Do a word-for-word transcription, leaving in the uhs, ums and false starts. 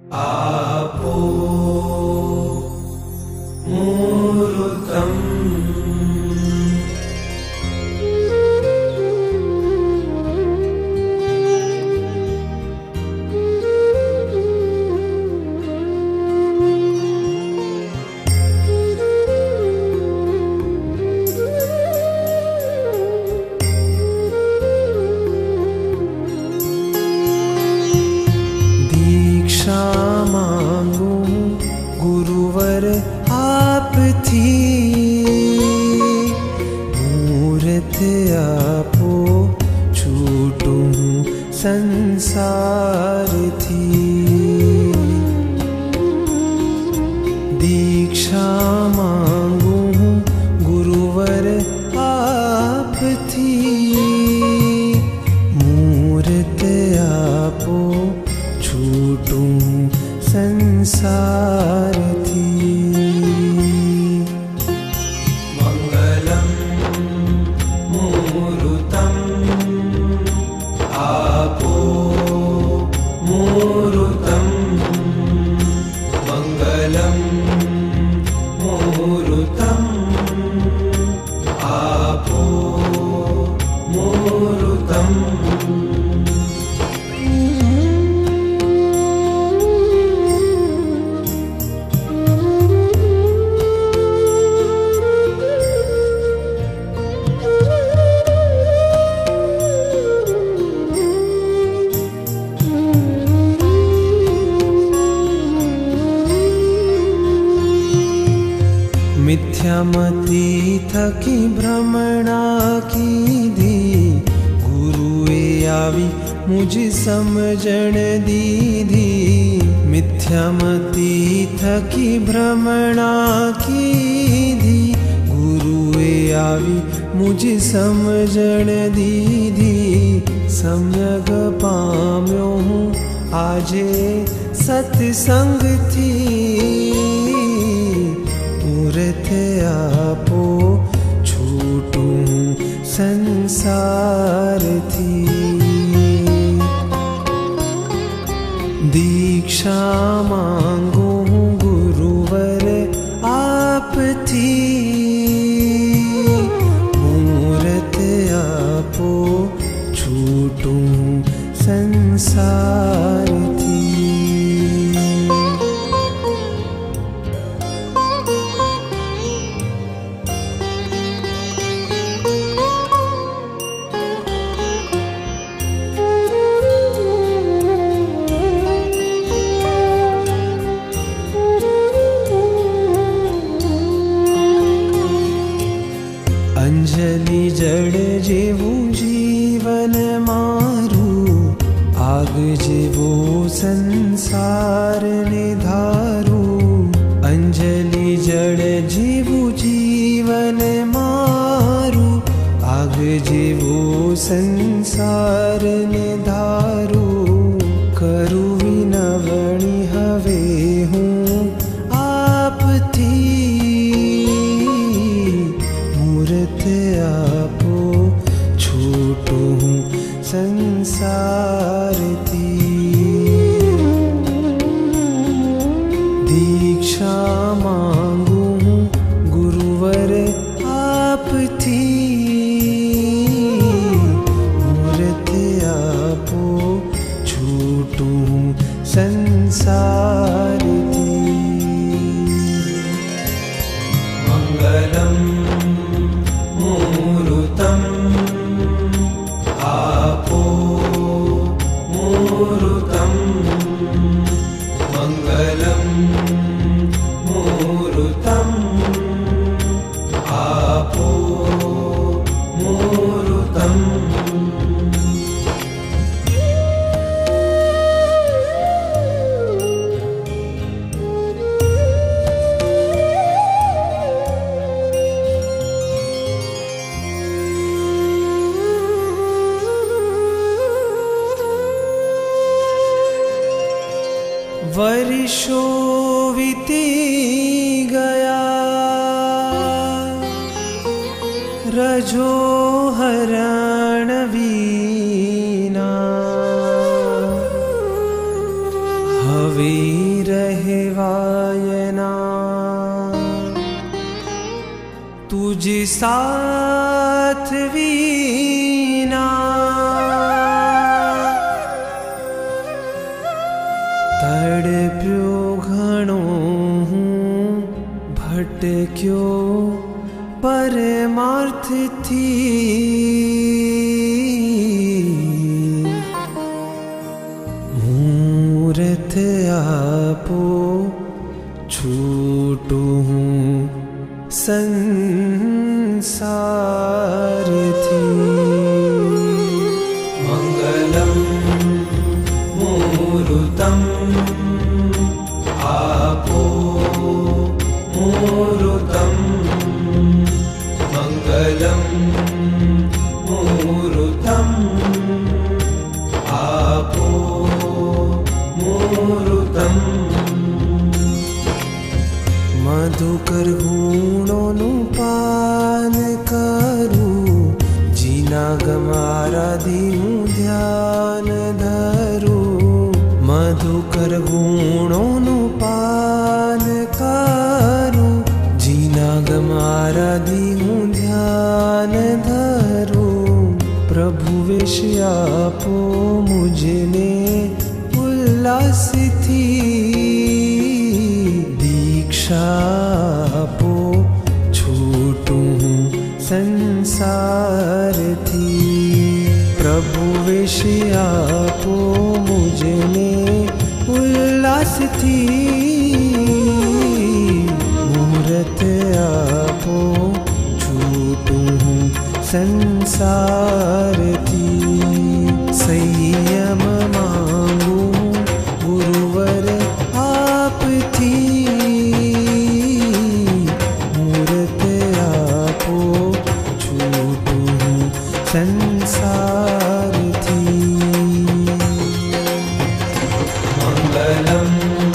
आपो मूर्तम् मांगू गुरुवर आप थी, मूर्त आपो छूटूं संसार थी। दीक्षा मांगू गुरुवर आप थी, मूर्त आपो छूटूं संसार थी। मंगलम मूर्तम् आपो मूर्तम्, मंगलम मूर्तम् आपो मूर्तम्। मिथ्यामती थकी भ्रमणा कीधी, गुरुए आवी मुझ समझण दीधी। मिथ्यामती थकी भ्रमणा कीधी, गुरुए आवी मुझ समझण दीधी। सम्यक पाम्यो हूँ आजे सत्संग थी, मूर्त आपो छूटूं संसार थी। दीक्षा मांगू गुरुवर आप थी, मूर्त आपो छूटूं संसार थी। अंजलि जड़ जेवू जीवन मारू, आग जेवो संसार ने धारू। अंजलि जड़ जेवू जीवन मारू, आग जेवो संसार ने धारू। करू विनवणी हवे हूँ आप थी, मूर्त आपो छूटूं संसार थी। दीक्षा मांगू गुरुवर आप थी, मूर्त आपो छूटूं संसार थी। मंगलम मूर्तम् आपो मूर्तम्, मंगलम मूर्तम् आपो मूर्तम्। वर्षों बीती गया, रजो हरण वीना, હવે રહેવાયના તુજ સાથ વિના તડપ્યો ઘણો હું ભટક્યો પરમાર્થથી મૂરત આપો છૂટું હું સંસારથી મંગલમ મૂરુતમ આપો મૂરુતમ મંગલમ મૂરુતમ આપો મૂરુતમ મધુકર ગુણોનું પાન કરું જીના ગમારાધી હું ધ્યાન ધરું મધુકર ગુણોનું પાન કરું જીના ગમારાધી હું ધ્યાન ધરું પ્રભુ વેશ આપો મુજને ઉલ્લાસથી દીક્ષાપો છૂટું હું સંસારથી પ્રભુ વેશ આપો મુજને ઉલ્લાસથી મૂરત આપો છૂટું હું સંસારથી સંયમ માંગું ગુરુવર આપથી મૂરત આપો છૂટું હું સંસારથી મંગલમ